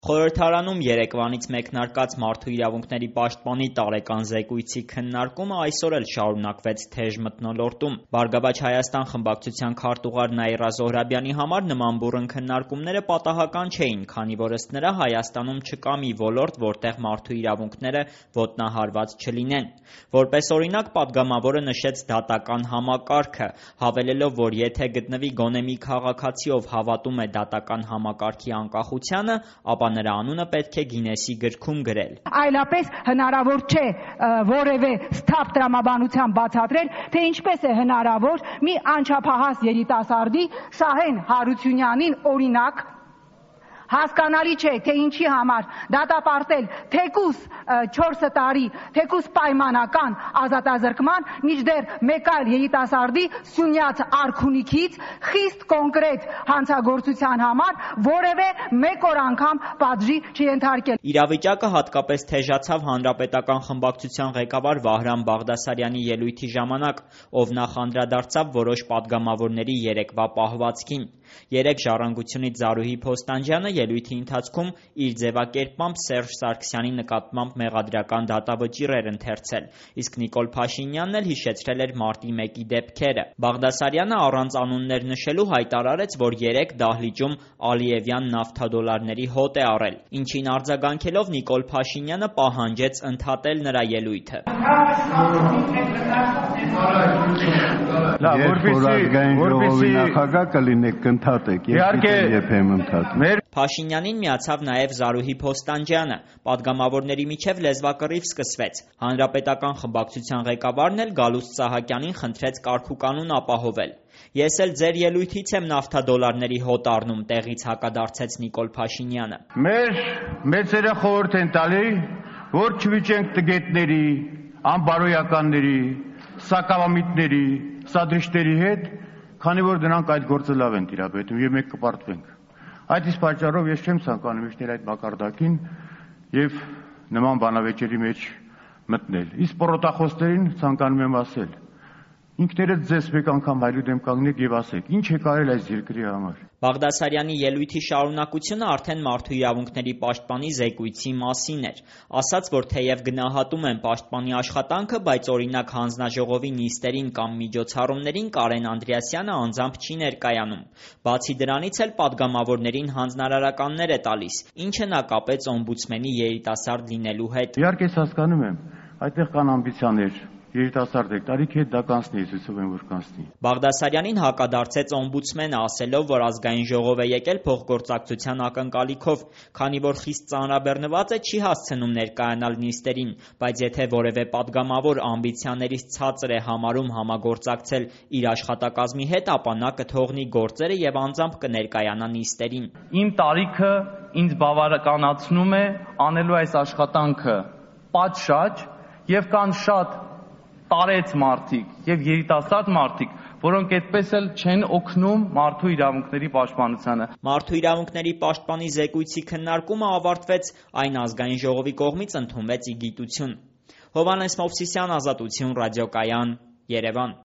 Խորհրդարանում երեկվանից մեկնարկած Մարդու իրավունքների պաշտպանի տարեկան զեկույցի քննարկումը այսօր էլ շարունակվեց թեժ մթնոլորտում։ «Բարգավաճ Հայաստան» խմբակցության քարտուղար Նաիրա Զոհրաբյանի համար նման բուռն քննարկումները պատահական չէին, քանի որ ըստ նրա Հայաստանում չկա մի ոլորտ, որտեղ մարդու իրավունքները ոտնահարված չլինեն։ Որպես օրինակ, պատգամավորը նշեց դատական համակարգը, հավելելով, որ եթե գտնվի գոնե մի քաղաքացի, ով հավատում է դատական համակարգի անկախությանը, ապա նրա անունը պետք է Գինեսի գրքում գրել։ Այլապես հնարավոր չէ որևէ սթափ տրամաբանությամբ բացատրել, թե ինչպես է հնարավոր մի անչափահաս երիտասարդի Շահեն Հարությունյանին օրինակ հասկանալի չէ, թե ինչի համար դատապարտել թեկուզ 4 տարի, թեկուզ պայմանական ազատազրկման, մինչդեռ մեկ այլ երիտասարդի Սյունյաց արքունիքից խիստ կոնկրետ հանցագործության համար որևէ մեկ օր անգամ պատժի չենթարկել։ Իրավիճակը հատկապես թեժացավ Հանրապետական խմբակցության ղեկավար Վահրամ Բաղդասարյանի ելույթի ժամանակ, ով նախ անդրադարձավ որոշ պատգամավորների երեկվա պահվածքին։ Երեկ Ժառանգությունից Զարուհի Փոստանջյանը ելույթի ընթացքում իր ձևակերպմամբ Սերժ Սարգսյանի նկատմամբ մեղադրական դատավճիռ էր ընթերցել, իսկ Նիկոլ Փաշինյանն էլ հիշեցրել էր մարտի 1-ի դեպքերը։ Բաղդասարյանը առանց անուններ նշելու հայտարարեց, որ երեկ դահլիճում Ալիևյան նավթադոլարների հոտ է առել, ինչին արձագանքելով Նիկոլ Փաշինյանը պահանջեց ընդհատել նրա ելույթը։ Փաշինյանին միացավ նաև Զարուհի Փոստանջյանը։ Պատգամավորների միջև լեզվակռիվ սկսվեց։ Հանրապետական խմբակցության ղեկավարն էլ Գալուստ Սահակյանին խնդրեց կարգուկանոն ապահովել։ Ես էլ ձեր ելույթից եմ նավթադոլարների հոտ առնում, տեղից հակադարձեց Նիկոլ Փաշինյանը։ Մեր մեծերը խորհուրդ են տալի, որ չվիճենք տգետների, անբարոյականների, սակավամիտների, սադրիչների հետ, քանի որ դրանք այդ գործը լավ են տիրապետում եւ մենք կպարտվենք։ Այդ իսկ պատճառով ես չեմ ցանկանում իջնել այդ մակարդակին եւ նման բանավեճերի մեջ մտնել։ Իսկ պորոտախոսներին ցանկանում եմ ասել. ինքներդ ձեզ մեկ անգամ հայլու դեմ կանգնեք եւ ասեք, ինչ է կարել այս երկրի համար։ Բաղդասարյանի ելույթի շարունակությունը արդեն մարդու իրավունքների պաշտպանի զեկույցի մասին էր։ Ասաց, որ թեև գնահատում են պաշտպանի աշխատանքը, բայց օրինակ հանձնաժողովի նիստերին կամ միջոցառումներին Կարեն Անդրեասյանը անձամբ չի ներկայանում։ Բացի դրանից էլ պատգամավորներին հանձնարարականներ է տալիս, ինչը նա կապեց օմբուդսմենի երիտասարդ լինելու հետ։ Իհարկե ես հասկանում եմ, այդտեղ կան ամբիցիաներ։ Երիտասարդ եք, տարիքի հետ դա կանցնի, ես հուսով եմ, որ կանցնի։ Բաղդասարյանին հակադարձեց օմբուդսմենը, ասելով, որ ազգային ժողով է եկել փոխգործակցության ակնկալիքով, քանի որ խիստ ծանրաբեռնված է, չի հասցնում ներկայանալ նիստերին, բայց եթե որևէ պատգամավոր ամբիցիաներից ցածր է համարում համագործակցել իր աշխատակազմի հետ, ապա նա կթողնի գործերը եւ անձամբ կներկայանա նիստերին։ Իմ տարիքը ինձ բավականացնում է անելու այս աշխատանքը պատշաճ եւ կան շատ տարեց մարդիկ եւ երիտասարդ մարդիկ, որոնք այդպես էլ չեն օգնում մարդու իրավունքների պաշտպանությանը։ Մարդու իրավունքների պաշտպանի զեկույցի քննարկումը ավարտվեց, այն ազգային ժողովի կողմից ընդունվեց ի գիտություն։ Հովհաննես Մովսիսյան, Ազատություն ռադիոկայան, Երևան։